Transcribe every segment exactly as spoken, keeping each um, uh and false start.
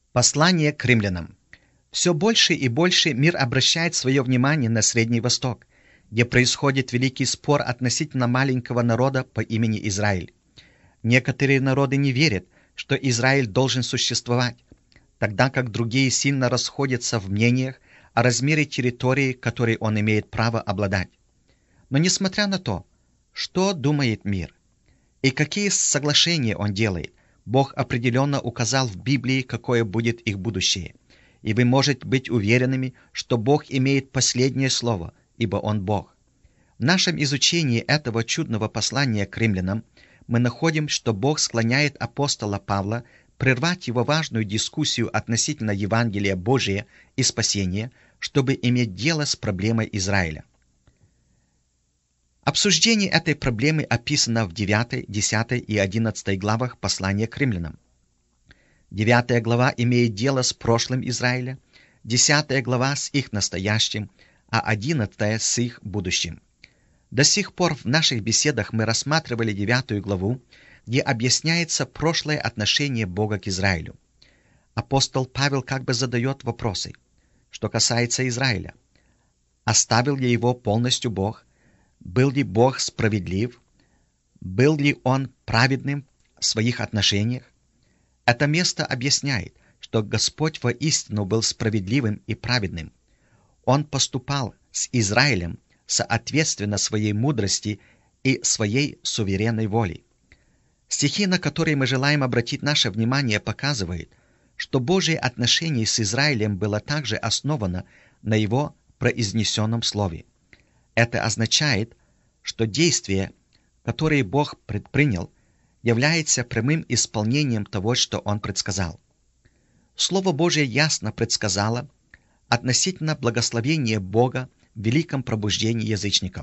Послание к римлянам. Все больше и больше мир обращает свое внимание на Средний Восток, где происходит великий спор относительно маленького народа по имени Израиль. Некоторые народы не верят, что Израиль должен существовать, тогда как другие сильно расходятся в мнениях о размере территории, которой он имеет право обладать. Но несмотря на то, что думает мир и какие соглашения он делает, Бог определенно указал в Библии, какое будет их будущее. И вы можете быть уверенными, что Бог имеет последнее слово, ибо Он Бог. В нашем изучении этого чудного послания к римлянам мы находим, что Бог склоняет апостола Павла прервать его важную дискуссию относительно Евангелия Божия и спасения, чтобы иметь дело с проблемой Израиля. Обсуждение этой проблемы описано в девятой, десятой и одиннадцатой главах послания к римлянам. девятая глава имеет дело с прошлым Израиля, десятая глава с их настоящим, а одиннадцатая с их будущим. До сих пор в наших беседах мы рассматривали девятую главу, где объясняется прошлое отношение Бога к Израилю. Апостол Павел как бы задает вопросы, что касается Израиля. Оставил ли его полностью Бог? Был ли Бог справедлив? Был ли Он праведным в своих отношениях? Это место объясняет, что Господь воистину был справедливым и праведным. Он поступал с Израилем соответственно своей мудрости и своей суверенной воле. Стихи, на которые мы желаем обратить наше внимание, показывают, что Божье отношение с Израилем было также основано на его произнесенном слове. Это означает, что действие, которое Бог предпринял, является прямым исполнением того, что Он предсказал. Слово Божие ясно предсказало относительно благословения Бога в великом пробуждении язычников.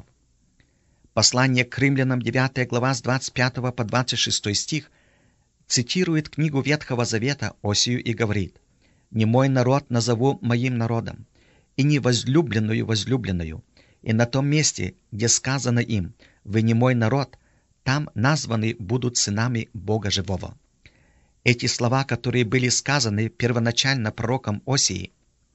Послание к римлянам, девятая глава с двадцать пятого по двадцать шестой стих, цитирует книгу Ветхого Завета Осию и говорит: «Не мой народ назову моим народом, и не возлюбленную возлюбленную, и на том месте, где сказано им: вы не мой народ, там названы будут сынами Бога живого». Эти слова, которые были сказаны первоначально пророком Осии,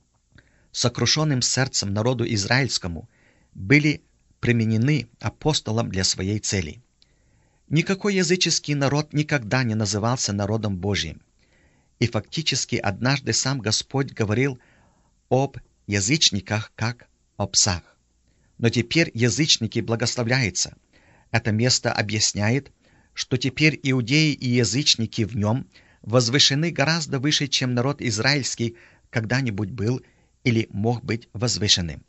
сокрушенным сердцем народу израильскому, были применены апостолом для своей цели. Никакой языческий народ никогда не назывался народом Божьим. И фактически однажды сам Господь говорил об язычниках как о псах. Но теперь язычники благословляются. Это место объясняет, что теперь иудеи и язычники в нем возвышены гораздо выше, чем народ израильский когда-нибудь был или мог быть возвышенным.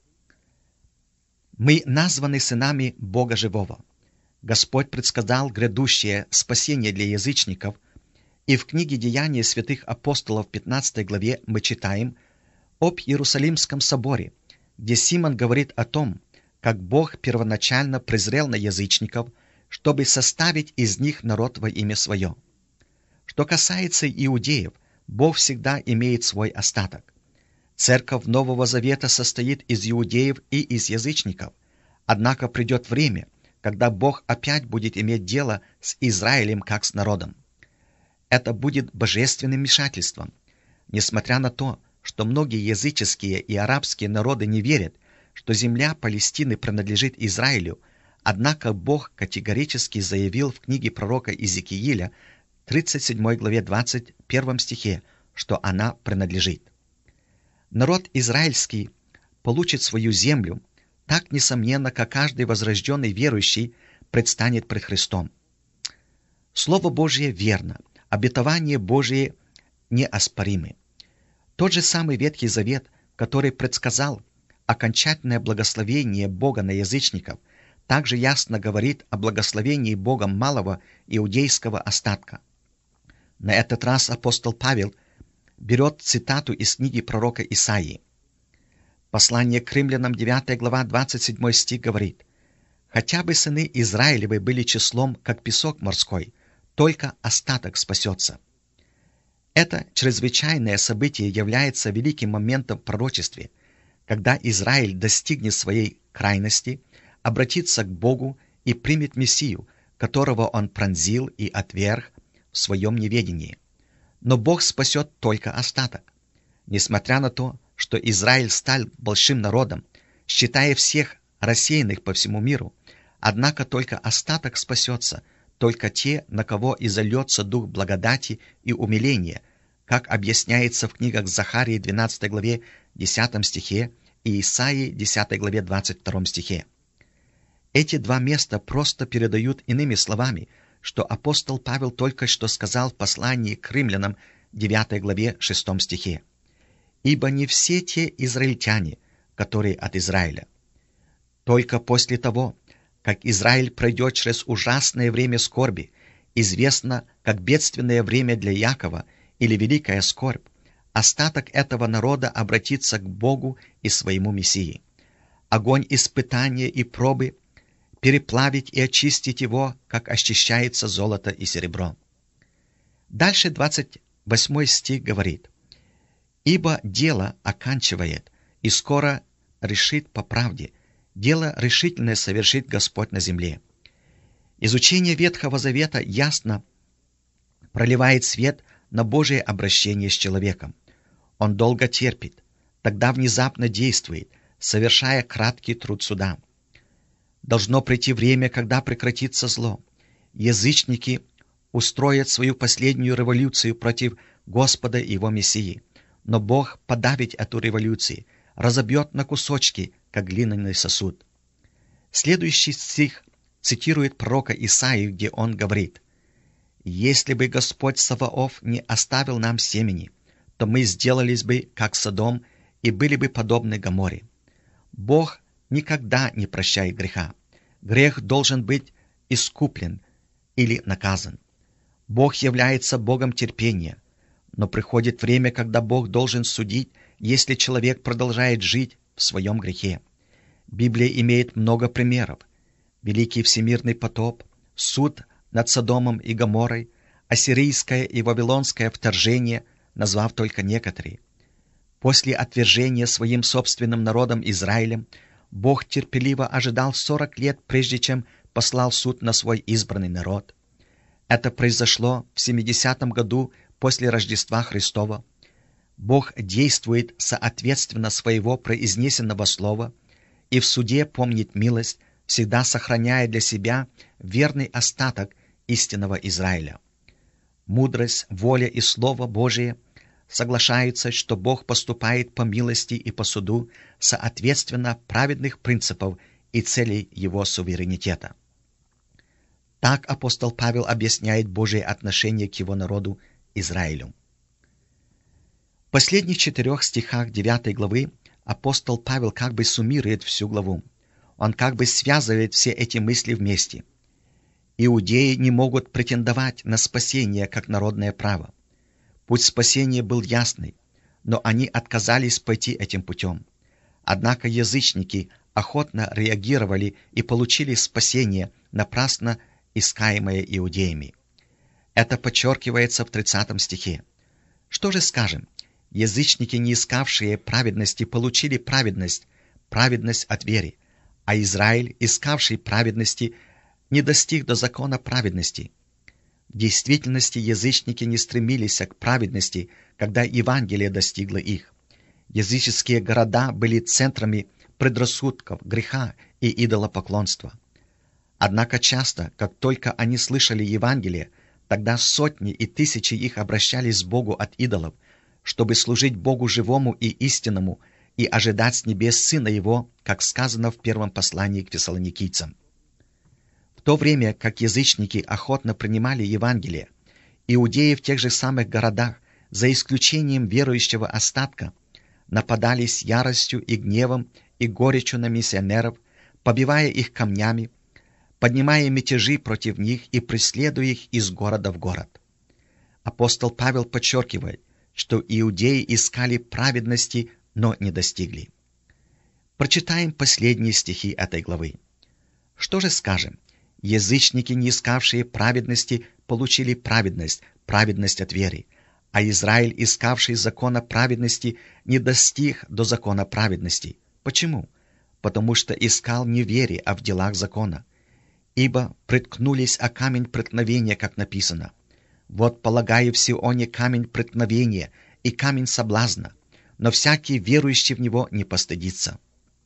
Мы названы сынами Бога живого. Господь предсказал грядущее спасение для язычников, и в книге «Деяния святых апостолов» в пятнадцатой главе мы читаем об Иерусалимском соборе, где Симон говорит о том, как Бог первоначально презрел на язычников, чтобы составить из них народ во имя Свое. Что касается иудеев, Бог всегда имеет свой остаток. Церковь Нового Завета состоит из иудеев и из язычников, однако придет время, когда Бог опять будет иметь дело с Израилем как с народом. Это будет божественным вмешательством. Несмотря на то, что многие языческие и арабские народы не верят, что земля Палестины принадлежит Израилю, однако Бог категорически заявил в книге пророка Иезекииля, тридцать седьмой главе двадцать первом стихе, что она принадлежит. Народ израильский получит свою землю, так несомненно, как каждый возрожденный верующий предстанет пред Христом. Слово Божие верно, обетование Божие неоспоримы. Тот же самый Ветхий Завет, который предсказал окончательное благословение Бога на язычников, также ясно говорит о благословении Богом малого иудейского остатка. На этот раз апостол Павел берет цитату из книги пророка Исаии. Послание к римлянам, девятая глава, двадцать седьмой стих говорит: «Хотя бы сыны Израилевы были числом, как песок морской, только остаток спасется». Это чрезвычайное событие является великим моментом в пророчестве, когда Израиль достигнет своей крайности, обратится к Богу и примет Мессию, которого он пронзил и отверг в своем неведении. Но Бог спасет только остаток. Несмотря на то, что Израиль стал большим народом, считая всех рассеянных по всему миру, однако только остаток спасется, только те, на кого изольется дух благодати и умиления, как объясняется в книгах Захарии двенадцатой главе десятом стихе и Исаии десятой главе двадцать втором стихе. Эти два места просто передают иными словами, что апостол Павел только что сказал в послании к римлянам девятой главе шестом стихе. «Ибо не все те израильтяне, которые от Израиля. Только после того, как Израиль пройдет через ужасное время скорби, известно как бедственное время для Якова или великая скорбь, остаток этого народа обратится к Богу и своему Мессии. Огонь испытания и пробы переплавить и очистить его, как очищается золото и серебро». Дальше двадцать восьмой стих говорит: «Ибо дело оканчивает, и скоро решит по правде, дело решительное совершит Господь на земле». Изучение Ветхого Завета ясно проливает свет на Божие обращение с человеком. Он долго терпит, тогда внезапно действует, совершая краткий труд суда. Должно прийти время, когда прекратится зло. Язычники устроят свою последнюю революцию против Господа и Его Мессии. Но Бог подавит эту революцию, разобьет на кусочки, как глиняный сосуд. Следующий стих цитирует пророка Исаию, где он говорит: «Если бы Господь Саваоф не оставил нам семени, то мы сделались бы, как Содом, и были бы подобны Гоморе». Бог никогда не прощает греха. Грех должен быть искуплен или наказан. Бог является Богом терпения, но приходит время, когда Бог должен судить, если человек продолжает жить в своем грехе. Библия имеет много примеров. Великий всемирный потоп, суд над Содомом и Гоморрой, ассирийское и вавилонское вторжение, назвав только некоторые. После отвержения своим собственным народом Израилем Бог терпеливо ожидал сорок лет, прежде чем послал суд на свой избранный народ. Это произошло в семидесятом году после Рождества Христова. Бог действует соответственно своего произнесенного слова и в суде помнит милость, всегда сохраняя для себя верный остаток истинного Израиля. Мудрость, воля и Слово Божие соглашаются, что Бог поступает по милости и по суду соответственно праведных принципов и целей Его суверенитета. Так апостол Павел объясняет Божие отношение к его народу Израилю. В последних четырех стихах девятой главы апостол Павел как бы суммирует всю главу. Он как бы связывает все эти мысли вместе. Иудеи не могут претендовать на спасение как народное право. Путь спасения был ясный, но они отказались пойти этим путем. Однако язычники охотно реагировали и получили спасение, напрасно искаемое иудеями. Это подчеркивается в тридцатом стихе. Что же скажем? Язычники, не искавшие праведности, получили праведность, праведность от веры, а Израиль, искавший праведности, не достиг до закона праведности. В действительности язычники не стремились к праведности, когда Евангелие достигло их. Языческие города были центрами предрассудков, греха и идолопоклонства. Однако часто, как только они слышали Евангелие, тогда сотни и тысячи их обращались к Богу от идолов, чтобы служить Богу живому и истинному и ожидать с небес Сына Его, как сказано в первом послании к Фессалоникийцам. В то время как язычники охотно принимали Евангелие, иудеи в тех же самых городах, за исключением верующего остатка, нападали с яростью и гневом и горечью на миссионеров, побивая их камнями, поднимая мятежи против них и преследуя их из города в город. Апостол Павел подчеркивает, что иудеи искали праведности, но не достигли. Прочитаем последние стихи этой главы. Что же скажем? Язычники, не искавшие праведности, получили праведность, праведность от веры, а Израиль, искавший закона праведности, не достиг до закона праведности. Почему? Потому что искал не в вере, а в делах закона. Ибо приткнулись о камень преткновения, как написано: Вот полагаю в Сионе камень преткновения и камень соблазна, но всякий верующий в него не постыдится».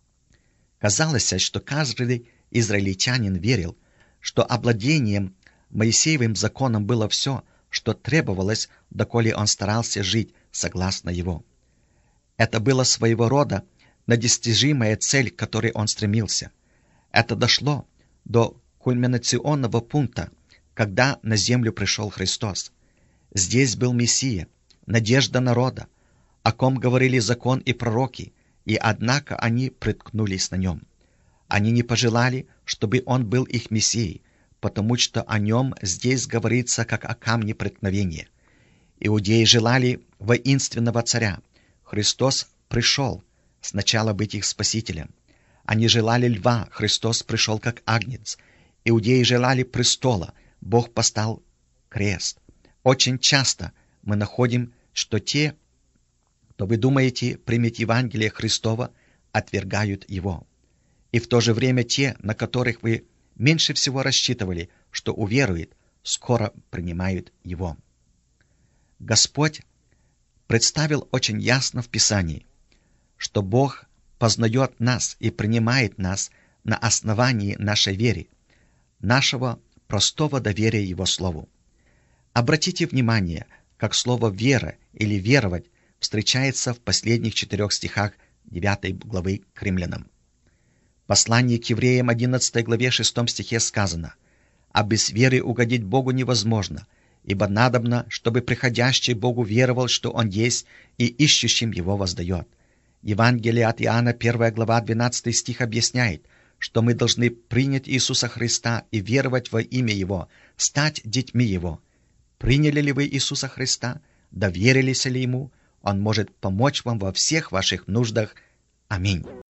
Казалось, что каждый израильтянин верил, что обладением Моисеевым законом было все, что требовалось, доколе он старался жить согласно его. Это было своего рода недостижимая цель, к которой он стремился. Это дошло до кульминационного пункта, когда на землю пришел Христос. Здесь был Мессия, надежда народа, о ком говорили закон и пророки, и однако они приткнулись на нем. Они не пожелали, чтобы он был их Мессией, потому что о нем здесь говорится как о камне преткновения. Иудеи желали воинственного царя. Христос пришел сначала быть их спасителем. Они желали льва, Христос пришел как агнец. Иудеи желали престола, Бог поставил крест. Очень часто мы находим, что те, кто, вы думаете, примет Евангелие Христова, отвергают его. И в то же время те, на которых вы меньше всего рассчитывали, что уверуют, скоро принимают его. Господь представил очень ясно в Писании, что Бог познает нас и принимает нас на основании нашей веры, нашего простого доверия Его Слову. Обратите внимание, как слово «вера» или «веровать» встречается в последних четырех стихах девятой главы к Римлянам. В послании к евреям одиннадцатой главе шестом стихе сказано: «А без веры угодить Богу невозможно, ибо надобно, чтобы приходящий Богу веровал, что Он есть, и ищущим Его воздает». Евангелие от Иоанна, первая глава, двенадцатый стих объясняет, что мы должны принять Иисуса Христа и веровать во имя Его, стать детьми Его. Приняли ли вы Иисуса Христа? Доверились ли Ему? Он может помочь вам во всех ваших нуждах. Аминь.